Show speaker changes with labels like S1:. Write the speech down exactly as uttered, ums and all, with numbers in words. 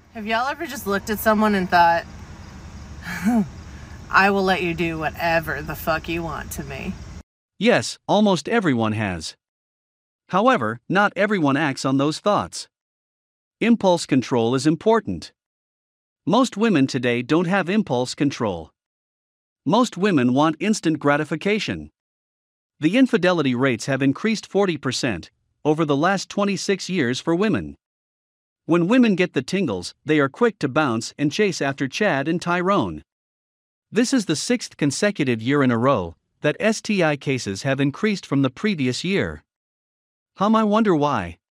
S1: Have y'all ever just looked at someone and thought, I will let you do whatever the fuck you want to me?
S2: Yes, almost everyone has. However, not everyone acts on those thoughts. Impulse control is important. Most women today don't have impulse control. Most women want instant gratification. The infidelity rates have increased forty percent over the last twenty-six years for women. When women get the tingles, they are quick to bounce and chase after Chad and Tyrone. This is the sixth consecutive year in a row that S T I cases have increased from the previous year. Hum, I wonder why.